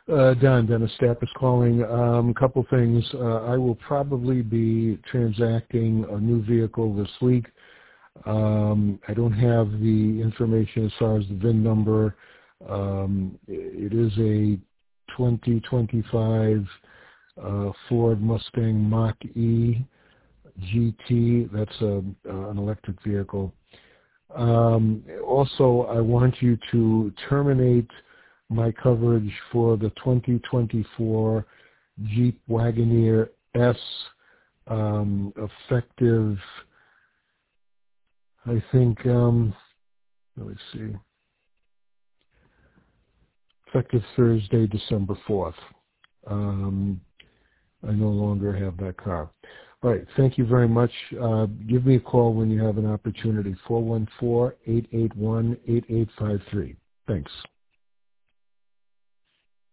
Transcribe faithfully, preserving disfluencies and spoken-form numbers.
Uh, Don, Dennis Stapp is calling. Um, a couple things. Uh, I will probably be transacting a new vehicle this week. Um, I don't have the information as far as the V I N number. Um, it is a twenty twenty-five uh, Ford Mustang Mach-E G T. That's a, uh, an electric vehicle. Um, also, I want you to terminate my coverage for the twenty twenty-four Jeep Wagoneer S, um, effective, I think, um, let me see, effective Thursday, December fourth. Um, I no longer have that car. All right, thank you very much. Uh, give me a call when you have an opportunity, four one four, eight eight one, eight eight five three. Thanks.